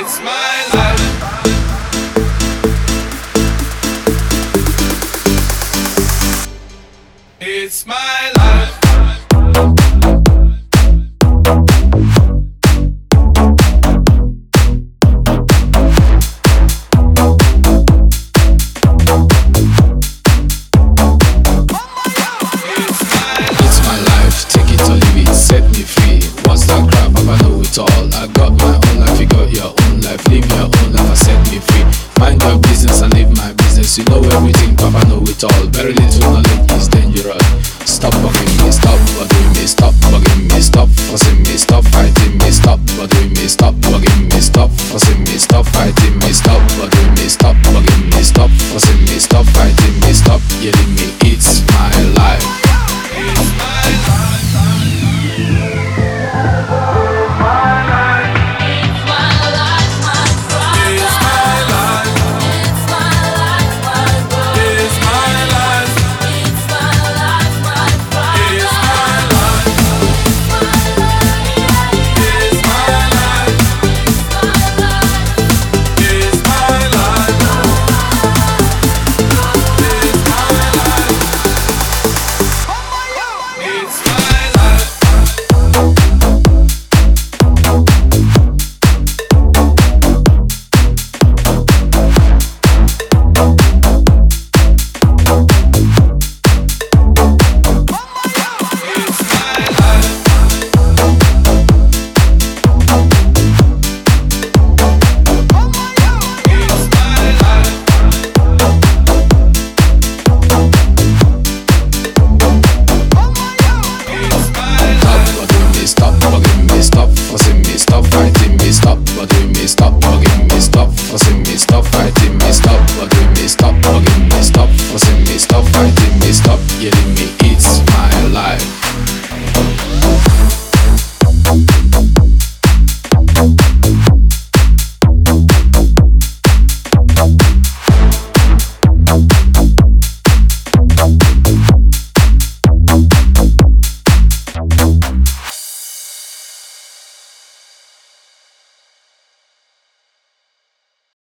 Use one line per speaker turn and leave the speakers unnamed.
It's my life. It's my life.
Set me free. What's that crap? I know it all. I got my own life, you got your own life. Live your own life and set me free. Mind your business and live my business. You know everything, Papa know it all. Very little knowledge is dangerous. Stop bugging me, stop bothering me, stop bugging me, stop fussing me, stop fighting me, stop bothering me, stop bugging me, stop fussing me, stop fighting me, stop bothering me, stop bugging me, stop fussing me, stop fighting me, stop yelling me. It's my life.
It's my life.
Stop bugging me, stop fussing me, stop fighting me, stop bothering me, stop bugging me, stop fussing me, stop fighting me, stop yelling me.